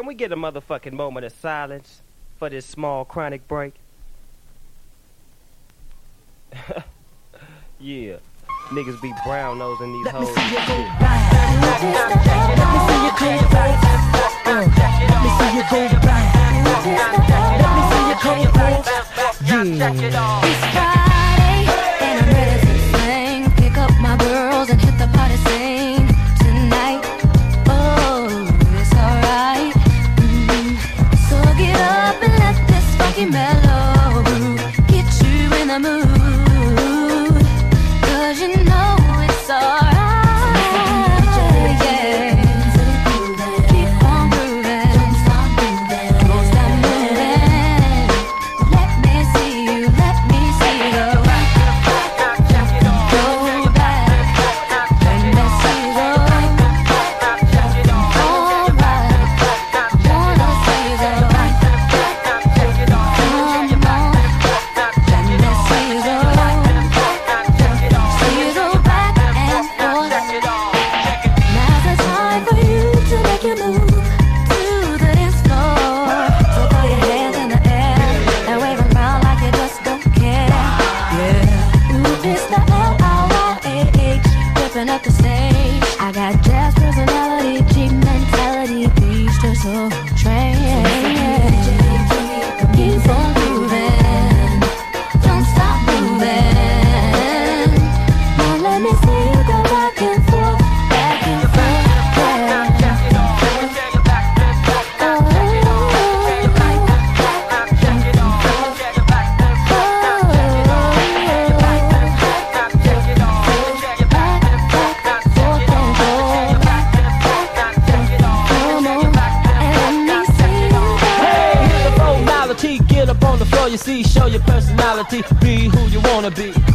we get a motherfucking moment of silence for this small chronic break? Yeah, niggas be brown nosing these hoes. Let me see you come back. Let me see you go back. Let me see you come back. Yeah. It's Friday and I'm ready to sing. Pick up my girls and hit the party scene tonight. Oh, it's alright. So get up and let this funky mellow get you in the mood. 'Cause you know it's alright. Up the stage, I got jazz personality, cheap mentality, beast to soul train. Keep on moving, don't stop moving. Now let me see you go back and forth, back and forth. You see, show your personality, be who you wanna be.